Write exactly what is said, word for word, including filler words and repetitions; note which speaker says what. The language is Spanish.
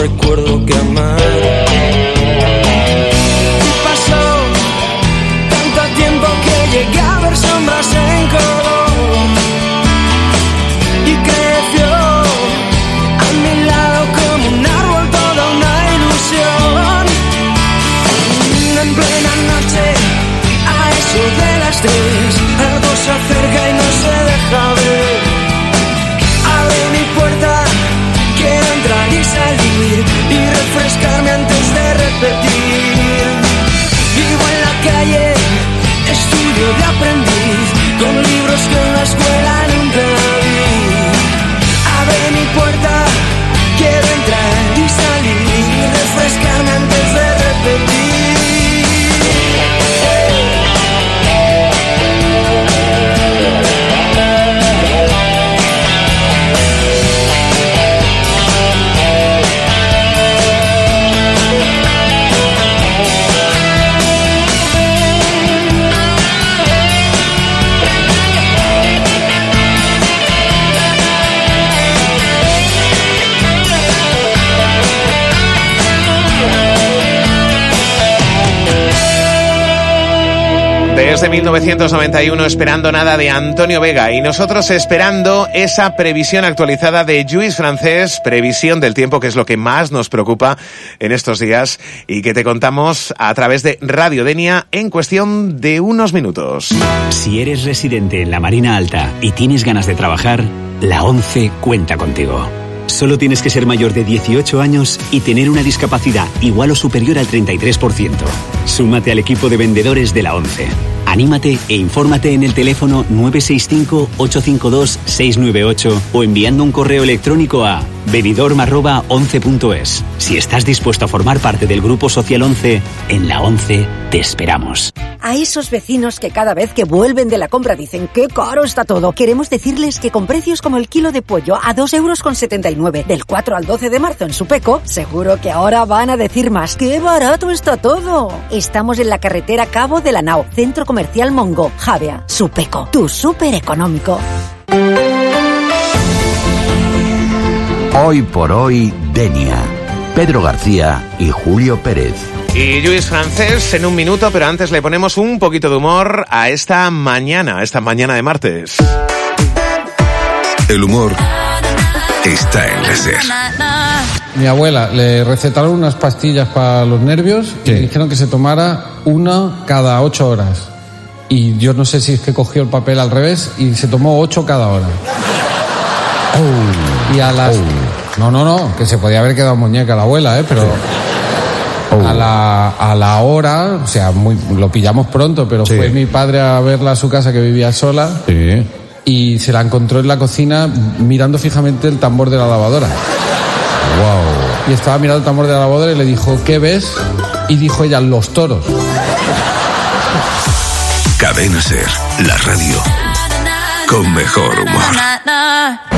Speaker 1: recuerdo que amar. Y pasó tanto tiempo que llegué a ver sombras en color. Y creció a mi lado como un árbol toda una ilusión. En plena noche, a eso de las tres, algo se acerca y no se deja ver. Abre mi puerta, quiero entrar y salir y refrescarme antes de repetir. Vivo en la calle, estudio de aprendiz, con libros que en la escuela nunca vi. Abre mi puerta, quiero entrar y salir y refrescarme antes de repetir.
Speaker 2: Desde mil novecientos noventa y uno esperando nada de Antonio Vega y nosotros esperando esa previsión actualizada de Lluís Francés, previsión del tiempo, que es lo que más nos preocupa en estos días y que te contamos a través de Radio Denia en cuestión de unos minutos.
Speaker 3: Si eres residente en la Marina Alta y tienes ganas de trabajar, la ONCE cuenta contigo. Solo tienes que ser mayor de dieciocho años y tener una discapacidad igual o superior al treinta y tres por ciento. Súmate al equipo de vendedores de la ONCE. Anímate e infórmate en el teléfono nueve seis cinco, ocho cinco dos, seis nueve ocho o enviando un correo electrónico a benidorm arroba once punto es. Si estás dispuesto a formar parte del Grupo Social ONCE, en la ONCE te esperamos.
Speaker 4: A esos vecinos que cada vez que vuelven de la compra dicen ¡qué caro está todo! Queremos decirles que con precios como el kilo de pollo a dos euros con setenta y nueve del cuatro al doce de marzo en Supeco, seguro que ahora van a decir más ¡qué barato está todo! Estamos en la carretera Cabo de la Nao, Centro Comercial Mongo, Javea, Supeco, tu súper económico.
Speaker 5: Hoy por hoy, Denia. Pedro García y Julio Pérez.
Speaker 2: Y Lluís Francés en un minuto, pero antes le ponemos un poquito de humor a esta mañana, a esta mañana de martes.
Speaker 6: El humor está en la SER.
Speaker 7: Mi abuela le recetaron unas pastillas para los nervios y dijeron que se tomara una cada ocho horas. Y yo no sé si es que cogió el papel al revés y se tomó ocho cada hora. Oh, y a las... Oh. No, no, no, que se podía haber quedado muñeca la abuela, ¿eh? Pero... Oh. A la, a la hora, o sea, muy, lo pillamos pronto, pero sí. Fue mi padre a verla a su casa, que vivía sola, sí. Y se la encontró en la cocina mirando fijamente el tambor de la lavadora. Wow. Y estaba mirando el tambor de la lavadora y le dijo, ¿qué ves? Y dijo ella, los toros.
Speaker 6: Cadena SER, la radio con mejor humor.